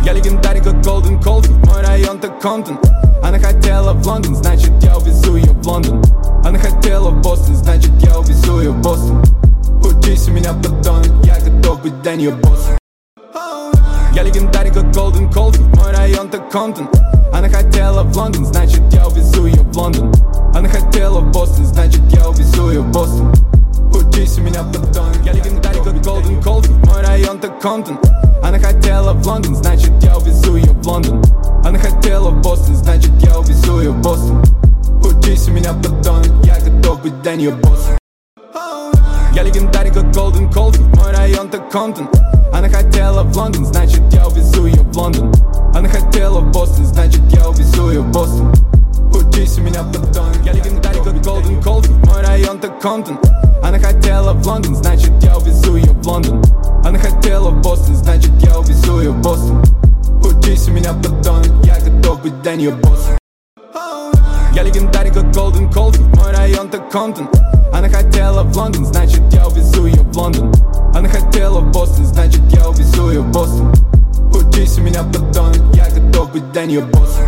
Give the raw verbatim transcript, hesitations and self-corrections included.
Я легендарен, как Голден Колфилд, мой район так Комптон. Она хотела в Лондон, значит я увезу ее в Лондон. Она хотела в Бостон, значит я увезу ее в Бостон. Учись у меня, подонок, я готов быть для нее боссом. Я легендарен, как Голден Колфилд, мой район так Комптон. Она хотела в Лондон, значит я увезу ее в Лондон. Она хотела в Бостон, значит я увезу ее в Бостон. Учись у меня, подонок, я легендарен, как Голден Колфилд, мой район так Комптон. Она хотела в Лондон, значит я увезу ее в Лондон. Она хотела в Бостон, значит я увезу ее в Бостон. Учись у меня, подонок, я готов быть для нее боссом. Я легендарен, как Голден Колфилд, мой район так Комптон. Она хотела в Лондон, значит я увезу ее в Лондон. Она хотела в Бостон, значит я увезу ее в Бостон. Учись у меня, подонок, я легендарен, как Голден Колфилд, мой район так Комптон. Она хотела в Лондон, значит я увезу ее в Лондон. Она хотела в Бостон, значит я увезу ее в Бостон. Учись у меня, подонок, я готов быть для нее боссом. Я легендарен, как Голден Колфилд, мой район так Комптон. Она хотела в Лондон, значит я увезу ее в Лондон. Она хотела в Бостон, значит я увезу ее в Бостон. Учись у меня, подонок, я готов быть для нее боссом.